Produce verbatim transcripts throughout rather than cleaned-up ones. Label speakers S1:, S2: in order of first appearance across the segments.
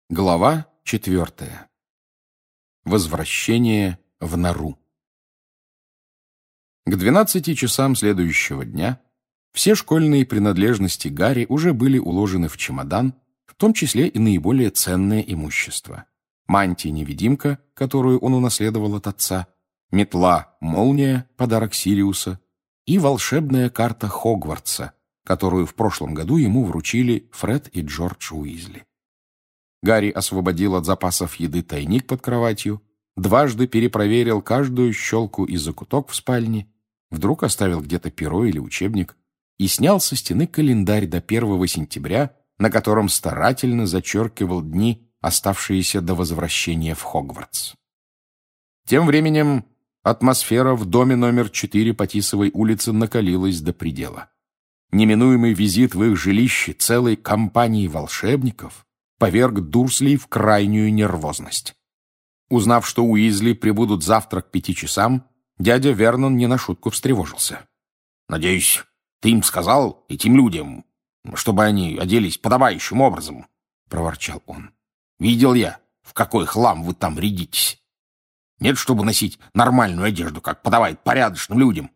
S1: Глава четвертая. Возвращение в нору. К двенадцати часам следующего дня все школьные принадлежности Гарри уже были уложены в чемодан, в том числе и наиболее ценное имущество. Мантия-невидимка, которую он унаследовал от отца, метла-молния, подарок Сириуса, и волшебная карта Хогвартса, которую в прошлом году ему вручили Фред и Джордж Уизли. Гарри освободил от запасов еды тайник под кроватью, дважды перепроверил каждую щелку и закуток в спальне, вдруг оставил где-то перо или учебник и снял со стены календарь до первого сентября, на котором старательно зачеркивал дни, оставшиеся до возвращения в Хогвартс. Тем временем атмосфера в доме номер четыре по Тисовой улице накалилась до предела. Неминуемый визит в их жилище целой компании волшебников поверг Дурслей в крайнюю нервозность. Узнав, что Уизли прибудут завтра к пяти часам, дядя Вернон не на шутку встревожился. «Надеюсь, ты им сказал, этим людям, чтобы они оделись подобающим образом?» — проворчал он. «Видел я, в какой хлам вы там рядитесь. Нет, чтобы носить нормальную одежду, как подавает порядочным людям».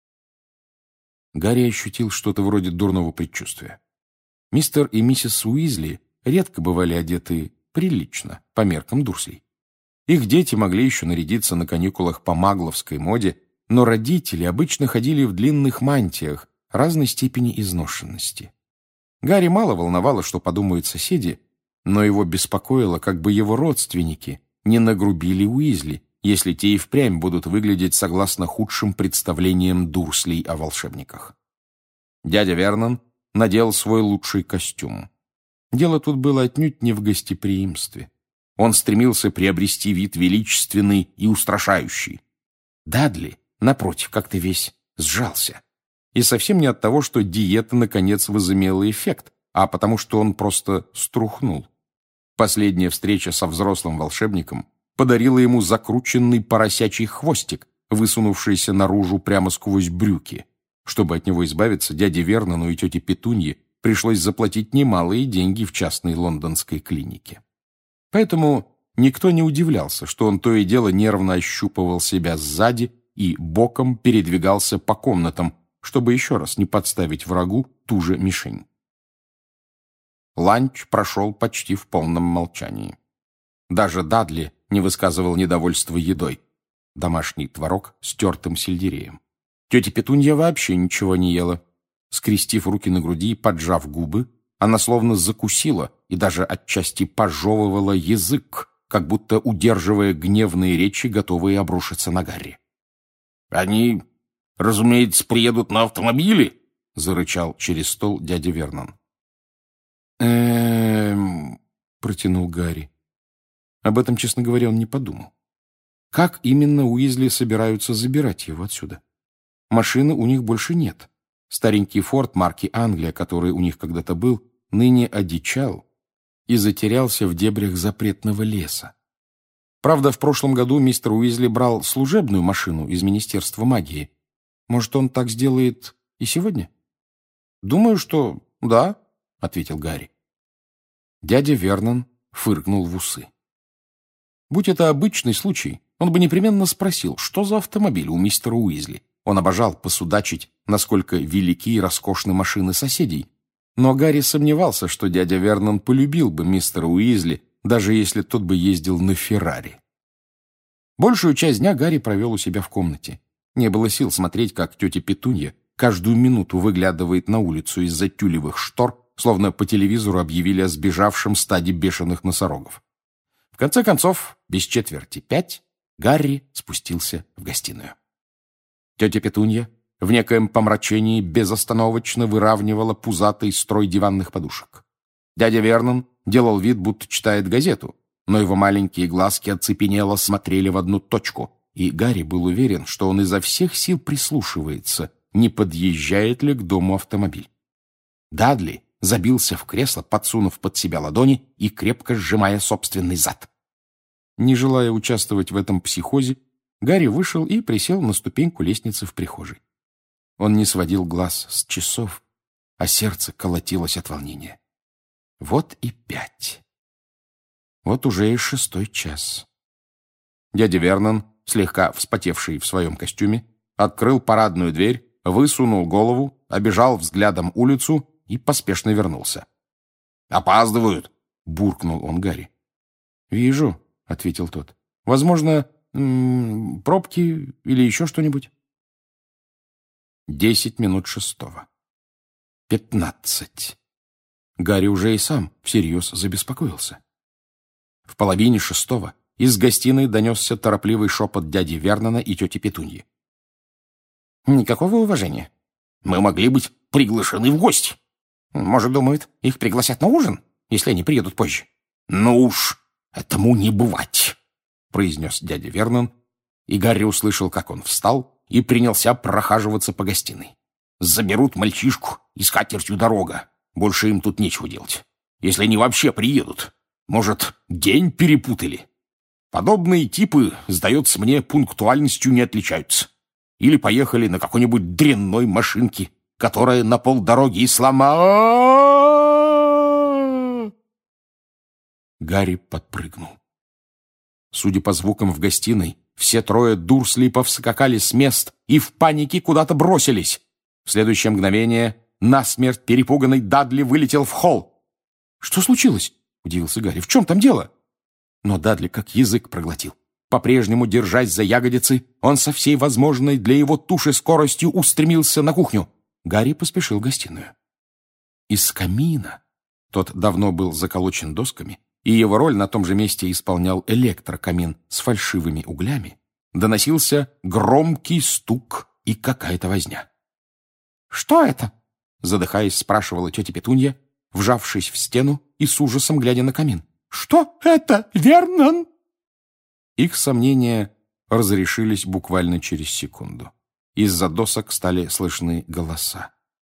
S1: Гарри ощутил что-то вроде дурного предчувствия. Мистер и миссис Уизли редко бывали одеты прилично, по меркам Дурслей. Их дети могли еще нарядиться на каникулах по магловской моде, но родители обычно ходили в длинных мантиях разной степени изношенности. Гарри мало волновало, что подумают соседи, но его беспокоило, как бы его родственники не нагрубили Уизли, если те и впрямь будут выглядеть согласно худшим представлениям Дурслей о волшебниках. Дядя Вернон надел свой лучший костюм. Дело тут было отнюдь не в гостеприимстве. Он стремился приобрести вид величественный и устрашающий. Дадли, напротив, как-то весь сжался. И совсем не от того, что диета, наконец, возымела эффект, а потому что он просто струхнул. Последняя встреча со взрослым волшебником подарила ему закрученный поросячий хвостик, высунувшийся наружу прямо сквозь брюки. Чтобы от него избавиться, дяде Вернону и тете Петунье пришлось заплатить немалые деньги в частной лондонской клинике. Поэтому никто не удивлялся, что он то и дело нервно ощупывал себя сзади и боком передвигался по комнатам, чтобы еще раз не подставить врагу ту же мишень. Ланч прошел почти в полном молчании. Даже Дадли не высказывал недовольства едой. Домашний творог с тертым сельдереем. Тетя Петунья вообще ничего не ела. Скрестив руки на груди и поджав губы, она словно закусила и даже отчасти пожевывала язык, как будто удерживая гневные речи, готовые обрушиться на Гарри. «Они, разумеется, приедут на автомобиле?» — зарычал через стол дядя Вернон. «Эм...» — протянул Гарри. Об этом, честно говоря, он не подумал. Как именно Уизли собираются забирать его отсюда? Машины у них больше нет. Старенький форт марки Англия, который у них когда-то был, ныне одичал и затерялся в дебрях запретного леса. Правда, в прошлом году мистер Уизли брал служебную машину из Министерства магии. Может, он так сделает и сегодня? «Думаю, что да», — ответил Гарри. Дядя Вернон фыркнул в усы. Будь это обычный случай, он бы непременно спросил, что за автомобиль у мистера Уизли. Он обожал посудачить, насколько велики и роскошны машины соседей. Но Гарри сомневался, что дядя Вернон полюбил бы мистера Уизли, даже если тот бы ездил на Феррари. Большую часть дня Гарри провел у себя в комнате. Не было сил смотреть, как тетя Петунья каждую минуту выглядывает на улицу из-за тюлевых штор, словно по телевизору объявили о сбежавшем стаде бешеных носорогов. В конце концов, без четверти пять, Гарри спустился в гостиную. Тетя Петунья в некоем помрачении безостановочно выравнивала пузатый строй диванных подушек. Дядя Вернон делал вид, будто читает газету, но его маленькие глазки оцепенело смотрели в одну точку, и Гарри был уверен, что он изо всех сил прислушивается, не подъезжает ли к дому автомобиль. Дадли забился в кресло, подсунув под себя ладони и крепко сжимая собственный зад. Не желая участвовать в этом психозе, Гарри вышел и присел на ступеньку лестницы в прихожей. Он не сводил глаз с часов, а сердце колотилось от волнения. Вот и пять. Вот уже и шестой час. Дядя Вернон, слегка вспотевший в своем костюме, открыл парадную дверь, высунул голову, обежал взглядом улицу и поспешно вернулся. «Опаздывают!» — буркнул он Гарри. «Вижу», — ответил тот. «Возможно, м-м, пробки или еще что-нибудь?» Десять минут шестого. Пятнадцать. Гарри уже и сам всерьез забеспокоился. В половине шестого из гостиной донесся торопливый шепот дяди Вернона и тети Петуньи. «Никакого уважения. Мы могли быть приглашены в гости. Может, думают, их пригласят на ужин, если они приедут позже?» «Ну уж, этому не бывать», — произнес дядя Вернон, и Гарри услышал, как он встал и принялся прохаживаться по гостиной. «Заберут мальчишку, и с катертью дорога. Больше им тут нечего делать. Если они вообще приедут. Может, день перепутали? Подобные типы, сдается мне, пунктуальностью не отличаются. Или поехали на какой-нибудь дрянной машинке, которая на полдороги и сломала...» Гарри подпрыгнул. Судя по звукам в гостиной, все трое Дурсли повскакали с мест и в панике куда-то бросились. В следующее мгновение насмерть перепуганный Дадли вылетел в холл. «Что случилось?» — удивился Гарри. «В чем там дело?» Но Дадли как язык проглотил. По-прежнему, держась за ягодицы, он со всей возможной для его туши скоростью устремился на кухню. Гарри поспешил в гостиную. Из камина, тот давно был заколочен досками, и его роль на том же месте исполнял электрокамин с фальшивыми углями, доносился громкий стук и какая-то возня. «Что это?» — задыхаясь, спрашивала тетя Петунья, вжавшись в стену и с ужасом глядя на камин. «Что это, Вернон?» Их сомнения разрешились буквально через секунду. Из-за досок стали слышны голоса.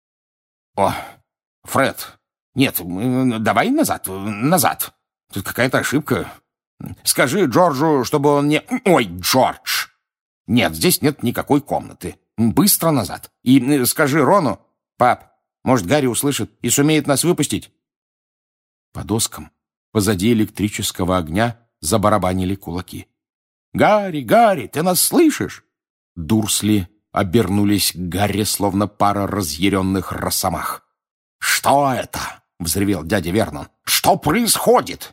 S1: «О, Фред! Нет, давай назад, назад! Тут какая-то ошибка. Скажи Джорджу, чтобы он не... Ой, Джордж! Нет, здесь нет никакой комнаты. Быстро назад. И скажи Рону... Пап, может, Гарри услышит и сумеет нас выпустить?» По доскам, позади электрического огня, забарабанили кулаки. «Гарри, Гарри, ты нас слышишь?» Дурсли обернулись к Гарри, словно пара разъяренных росомах. «Что это?» — взревел дядя Вернон. «Что происходит?»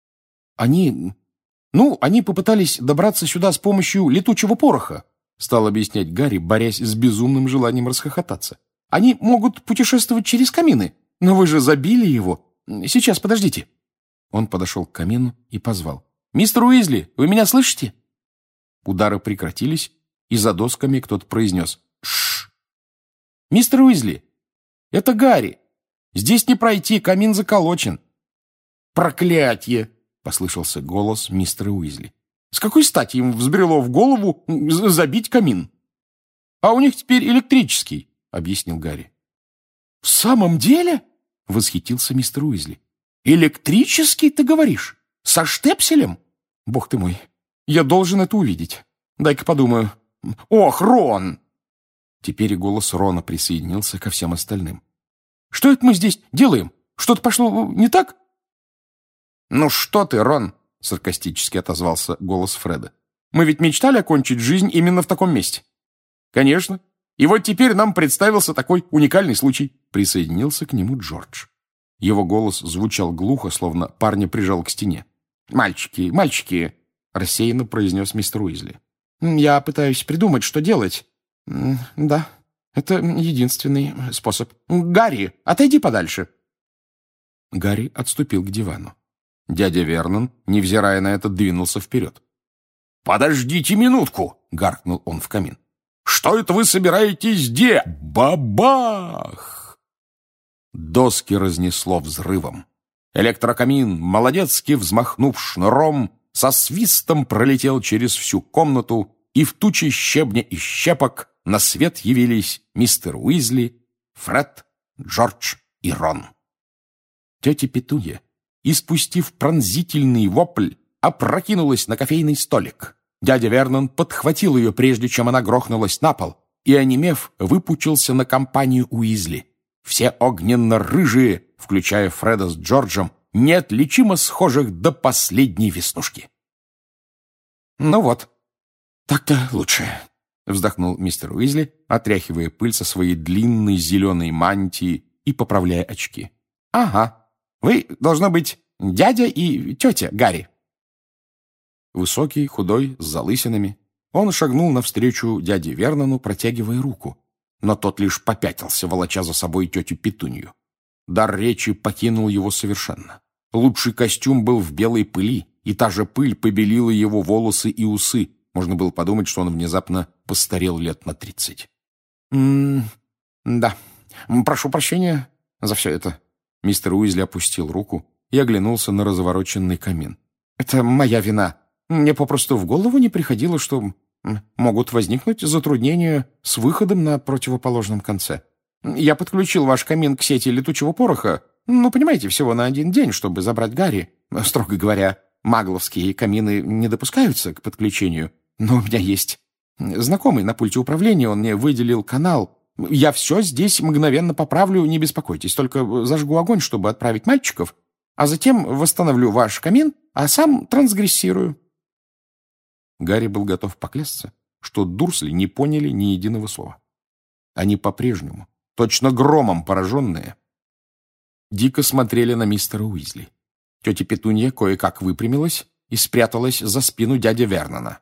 S1: «Они... ну, они попытались добраться сюда с помощью летучего пороха», — стал объяснять Гарри, борясь с безумным желанием расхохотаться. «Они могут путешествовать через камины, но вы же забили его. Сейчас, подождите». Он подошел к камину и позвал. «Мистер Уизли, вы меня слышите?» Удары прекратились, и за досками кто-то произнес «Шш!». «Мистер Уизли, это Гарри. Здесь не пройти, камин заколочен». «Проклятье!» — послышался голос мистера Уизли. «С какой стати им взбрело в голову забить камин?» «А у них теперь электрический», — объяснил Гарри. «В самом деле?» — восхитился мистер Уизли. «Электрический, ты говоришь? Со штепселем? Бог ты мой, я должен это увидеть. Дай-ка подумаю. Ох, Рон!» Теперь и голос Рона присоединился ко всем остальным. «Что это мы здесь делаем? Что-то пошло не так?» «Ну что ты, Рон?» — саркастически отозвался голос Фреда. «Мы ведь мечтали окончить жизнь именно в таком месте». «Конечно. И вот теперь нам представился такой уникальный случай», — присоединился к нему Джордж. Его голос звучал глухо, словно парня прижал к стене. «Мальчики, мальчики!» — рассеянно произнес мистер Уизли. «Я пытаюсь придумать, что делать. Да, это единственный способ. Гарри, отойди подальше!» Гарри отступил к дивану. Дядя Вернон, невзирая на это, двинулся вперед. «Подождите минутку!» — гаркнул он в камин. «Что это вы собираетесь делать?» Бабах! Доски разнесло взрывом. Электрокамин, молодецки взмахнув шнуром, со свистом пролетел через всю комнату, и в туче щебня и щепок на свет явились мистер Уизли, Фред, Джордж и Рон. Тетя Петунья, испустив пронзительный вопль, опрокинулась на кофейный столик. Дядя Вернон подхватил ее, прежде чем она грохнулась на пол, и, онемев, выпучился на компанию Уизли. Все огненно-рыжие, включая Фреда с Джорджем, неотличимо схожих до последней веснушки. «Ну вот, так-то лучше», — вздохнул мистер Уизли, отряхивая пыль со своей длинной зеленой мантии и поправляя очки. «Ага, вы, должно быть, дядя и тетя Гарри». Высокий, худой, с залысинами, он шагнул навстречу дяде Вернону, протягивая руку, но тот лишь попятился, волоча за собой тетю Петунью. Дар речи покинул его совершенно. Лучший костюм был в белой пыли, и та же пыль побелила его волосы и усы. Можно было подумать, что он внезапно постарел лет на тридцать. «М-м, да, прошу прощения за все это». Мистер Уизли опустил руку и оглянулся на развороченный камин. «Это моя вина. Мне попросту в голову не приходило, что могут возникнуть затруднения с выходом на противоположном конце. Я подключил ваш камин к сети летучего пороха, ну, понимаете, всего на один день, чтобы забрать Гарри. Строго говоря, магловские камины не допускаются к подключению, но у меня есть знакомый на пульте управления, он мне выделил канал. Я все здесь мгновенно поправлю, не беспокойтесь, только зажгу огонь, чтобы отправить мальчиков, а затем восстановлю ваш камин, а сам трансгрессирую». Гарри был готов поклясться, что Дурсли не поняли ни единого слова. Они по-прежнему, точно громом пораженные, дико смотрели на мистера Уизли. Тетя Петунья кое-как выпрямилась и спряталась за спину дяди Вернона.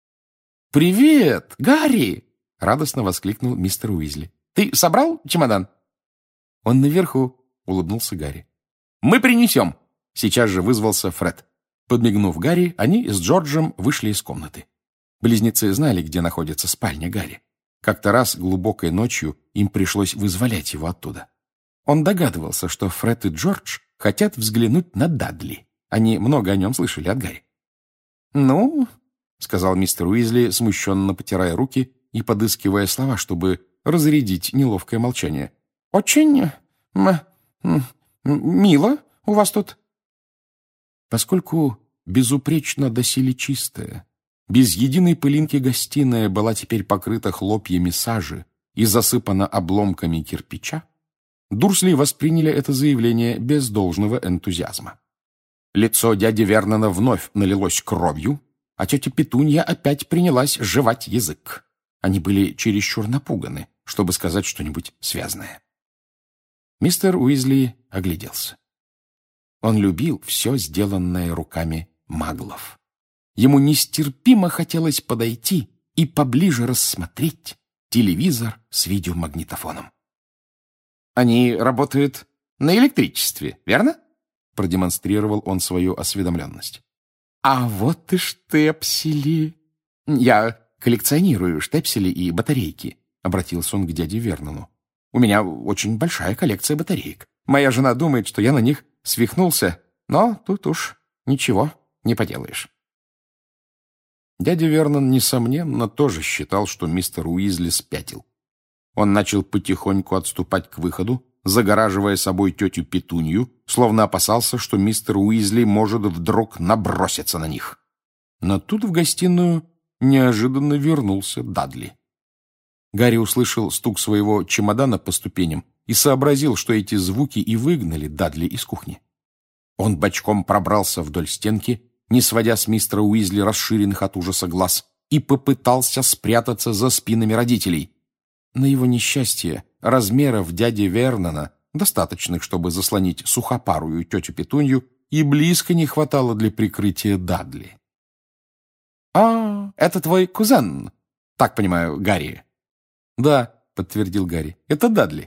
S1: «Привет, Гарри!» — радостно воскликнул мистер Уизли. «Ты собрал чемодан?» «Он наверху», — улыбнулся Гарри. «Мы принесем!» — сейчас же вызвался Фред. Подмигнув Гарри, они с Джорджем вышли из комнаты. Близнецы знали, где находится спальня Гарри. Как-то раз глубокой ночью им пришлось вызволять его оттуда. Он догадывался, что Фред и Джордж хотят взглянуть на Дадли. Они много о нем слышали от Гарри. «Ну, — сказал мистер Уизли, смущенно потирая руки и подыскивая слова, чтобы разрядить неловкое молчание. — Очень м м мило у вас тут. Поскольку безупречно доселе чистая, без единой пылинки гостиная была теперь покрыта хлопьями сажи и засыпана обломками кирпича, Дурсли восприняли это заявление без должного энтузиазма. Лицо дяди Вернона вновь налилось кровью, а тетя Петунья опять принялась жевать язык. Они были чересчур напуганы, чтобы сказать что-нибудь связное. Мистер Уизли огляделся. Он любил все сделанное руками маглов. Ему нестерпимо хотелось подойти и поближе рассмотреть телевизор с видеомагнитофоном. «Они работают на электричестве, верно?» — продемонстрировал он свою осведомленность. «А вот и штепсели!» «Я коллекционирую штепсели и батарейки», — обратился он к дяде Вернону. «У меня очень большая коллекция батареек. Моя жена думает, что я на них свихнулся, но тут уж ничего не поделаешь». Дядя Вернон, несомненно, тоже считал, что мистер Уизли спятил. Он начал потихоньку отступать к выходу, загораживая собой тетю Петунью, словно опасался, что мистер Уизли может вдруг наброситься на них. Но тут в гостиную неожиданно вернулся Дадли. Гарри услышал стук своего чемодана по ступеням и сообразил, что эти звуки и выгнали Дадли из кухни. Он бочком пробрался вдоль стенки, не сводя с мистера Уизли расширенных от ужаса глаз, и попытался спрятаться за спинами родителей. На его несчастье размеров дяди Вернона, достаточных, чтобы заслонить сухопарую тетю Петунью, и близко не хватало для прикрытия Дадли. «А, это твой кузен, так понимаю, Гарри?» «Да», — подтвердил Гарри, — «это Дадли».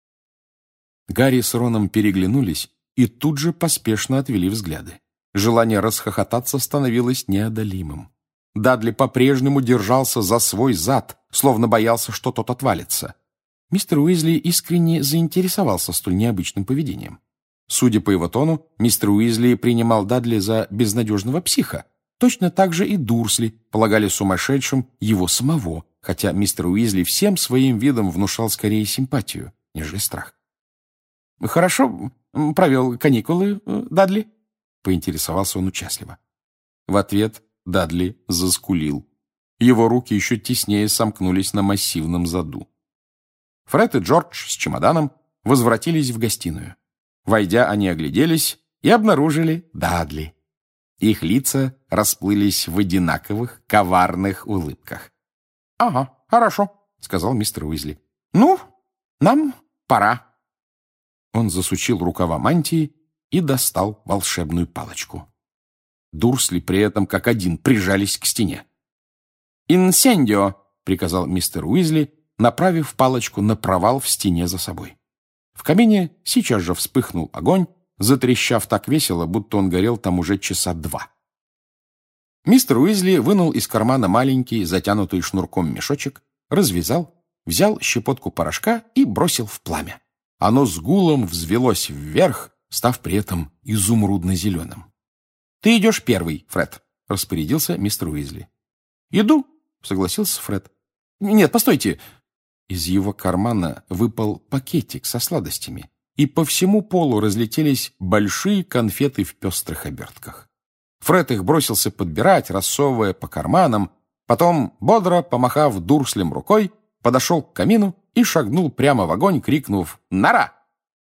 S1: Гарри с Роном переглянулись и тут же поспешно отвели взгляды. Желание расхохотаться становилось неодолимым. Дадли по-прежнему держался за свой зад, словно боялся, что тот отвалится. Мистер Уизли искренне заинтересовался столь необычным поведением. Судя по его тону, мистер Уизли принимал Дадли за безнадежного психа. Точно так же и Дурсли полагали сумасшедшим его самого, хотя мистер Уизли всем своим видом внушал скорее симпатию, нежели страх. «Хорошо провел каникулы, Дадли?» — поинтересовался он участливо. В ответ Дадли заскулил. Его руки еще теснее сомкнулись на массивном заду. Фред и Джордж с чемоданом возвратились в гостиную. Войдя, они огляделись и обнаружили Дадли. Их лица расплылись в одинаковых коварных улыбках. — Ага, хорошо, — сказал мистер Уизли. — Ну, нам пора. Он засучил рукава мантии и достал волшебную палочку. Дурсли при этом как один прижались к стене. «Инсендио!» — приказал мистер Уизли, направив палочку на провал в стене за собой. В камине сейчас же вспыхнул огонь, затрещав так весело, будто он горел там уже часа два. Мистер Уизли вынул из кармана маленький, затянутый шнурком мешочек, развязал, взял щепотку порошка и бросил в пламя. Оно с гулом взвелось вверх, став при этом изумрудно-зеленым. «Ты идешь первый, Фред», — распорядился мистер Уизли. «Иду», — согласился Фред. «Нет, постойте». Из его кармана выпал пакетик со сладостями, и по всему полу разлетелись большие конфеты в пестрых обертках. Фред их бросился подбирать, рассовывая по карманам, потом, бодро помахав Дурслем рукой, подошел к камину и шагнул прямо в огонь, крикнув «Нора!».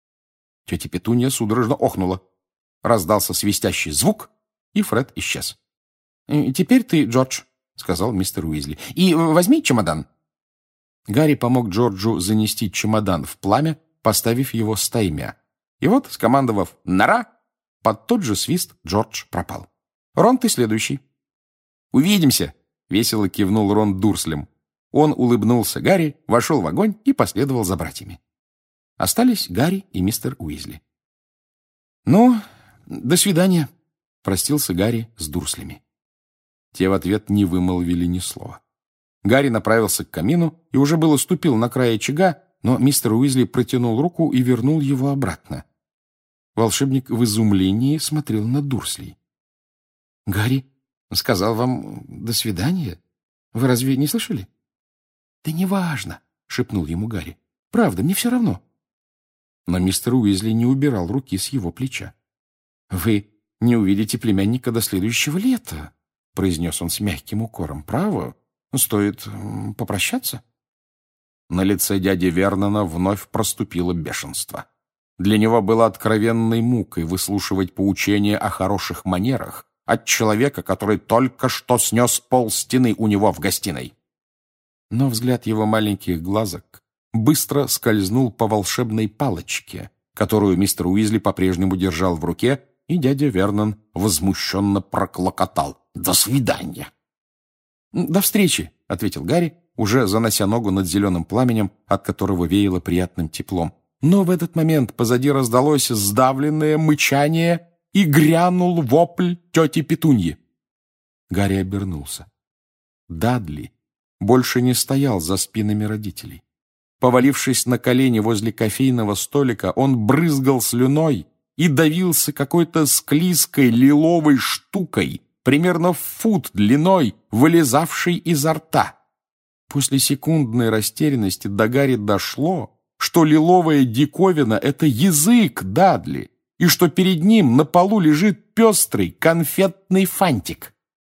S1: Тетя Петунья судорожно охнула. Раздался свистящий звук, и Фред исчез. «Теперь ты, Джордж», — сказал мистер Уизли, — «и возьми чемодан». Гарри помог Джорджу занести чемодан в пламя, поставив его стаймя. И вот, скомандовав «Нора!», под тот же свист Джордж пропал. «Рон, ты следующий». «Увидимся!» — весело кивнул Рон Дурслем. Он улыбнулся Гарри, вошел в огонь и последовал за братьями. Остались Гарри и мистер Уизли. «Ну, до свидания», — простился Гарри с Дурслями. Те в ответ не вымолвили ни слова. Гарри направился к камину и уже было ступил на край очага, но мистер Уизли протянул руку и вернул его обратно. Волшебник в изумлении смотрел на Дурслей. «Гарри сказал вам «до свидания»? Вы разве не слышали?» «Да неважно», — шепнул ему Гарри. «Правда, мне все равно». Но мистер Уизли не убирал руки с его плеча. «Вы не увидите племянника до следующего лета», — произнес он с мягким укором. «Право, стоит попрощаться». На лице дяди Вернона вновь проступило бешенство. Для него было откровенной мукой выслушивать поучения о хороших манерах от человека, который только что снес пол стены у него в гостиной. Но взгляд его маленьких глазок быстро скользнул по волшебной палочке, которую мистер Уизли по-прежнему держал в руке, и дядя Вернон возмущенно проклокотал: «До свидания!» «До встречи!» — ответил Гарри, уже занося ногу над зеленым пламенем, от которого веяло приятным теплом. Но в этот момент позади раздалось сдавленное мычание, и грянул вопль тети Петуньи. Гарри обернулся. Дадли больше не стоял за спинами родителей. Повалившись на колени возле кофейного столика, он брызгал слюной и давился какой-то склизкой лиловой штукой, примерно в фут длиной, вылезавшей изо рта. После секундной растерянности до Гарри дошло, что лиловая диковина — это язык Дадли, и что перед ним на полу лежит пестрый конфетный фантик.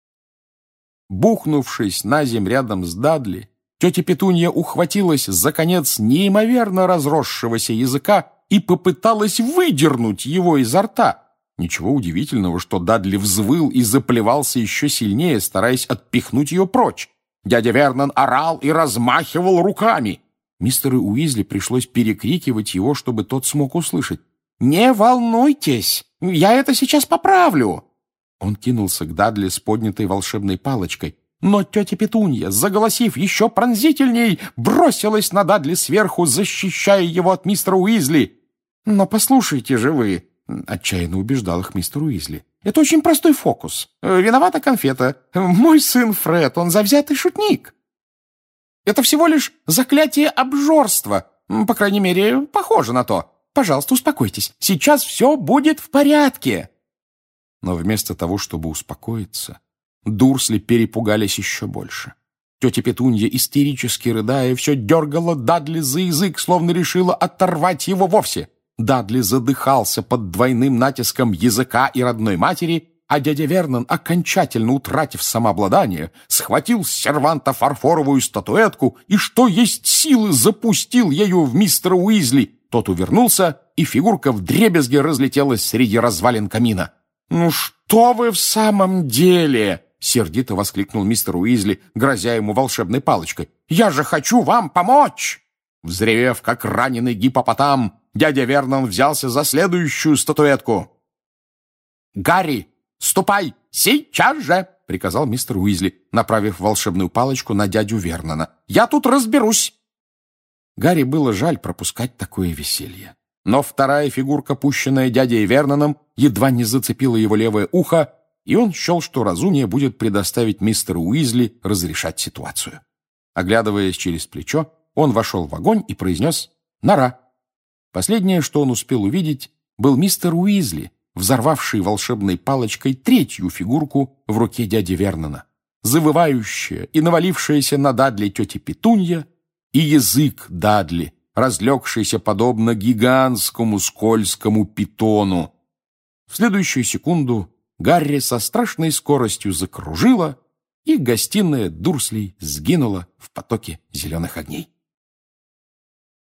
S1: Бухнувшись на земь рядом с Дадли, тетя Петунья ухватилась за конец неимоверно разросшегося языка и попыталась выдернуть его изо рта. Ничего удивительного, что Дадли взвыл и заплевался еще сильнее, стараясь отпихнуть ее прочь. Дядя Вернон орал и размахивал руками. Мистеру Уизли пришлось перекрикивать его, чтобы тот смог услышать. «Не волнуйтесь, я это сейчас поправлю!» Он кинулся к Дадли с поднятой волшебной палочкой, но тетя Петунья, заголосив еще пронзительней, бросилась на Дадли сверху, защищая его от мистера Уизли. «Но послушайте же вы!» — отчаянно убеждал их мистер Уизли. «Это очень простой фокус. Виновата конфета. Мой сын Фред, он завзятый шутник. Это всего лишь заклятие обжорства. По крайней мере, похоже на то. Пожалуйста, успокойтесь. Сейчас все будет в порядке». Но вместо того, чтобы успокоиться, Дурсли перепугались еще больше. Тетя Петунья, истерически рыдая, все дергала Дадли за язык, словно решила оторвать его вовсе. Дадли задыхался под двойным натиском языка и родной матери, а дядя Вернон, окончательно утратив самообладание, схватил с серванта фарфоровую статуэтку и, что есть силы, запустил ею в мистера Уизли. Тот увернулся, и фигурка вдребезги разлетелась среди развалин камина. «Ну что вы в самом деле?» — сердито воскликнул мистер Уизли, грозя ему волшебной палочкой. «Я же хочу вам помочь!» Взревев, как раненый гиппопотам, дядя Вернон взялся за следующую статуэтку. «Гарри, ступай сейчас же!» — приказал мистер Уизли, направив волшебную палочку на дядю Вернона. «Я тут разберусь!» Гарри было жаль пропускать такое веселье. Но вторая фигурка, пущенная дядей Верноном, едва не зацепила его левое ухо, и он счел, что разумнее будет предоставить мистеру Уизли разрешать ситуацию. Оглядываясь через плечо, он вошел в огонь и произнес «Нора». Последнее, что он успел увидеть, был мистер Уизли, взорвавший волшебной палочкой третью фигурку в руке дяди Вернона, завывающая и навалившаяся на Дадли тети Петунья, и язык Дадли, разлегшийся подобно гигантскому скользкому питону. В следующую секунду Гарри со страшной скоростью закружила, и гостиная Дурслей сгинула в потоке зеленых огней.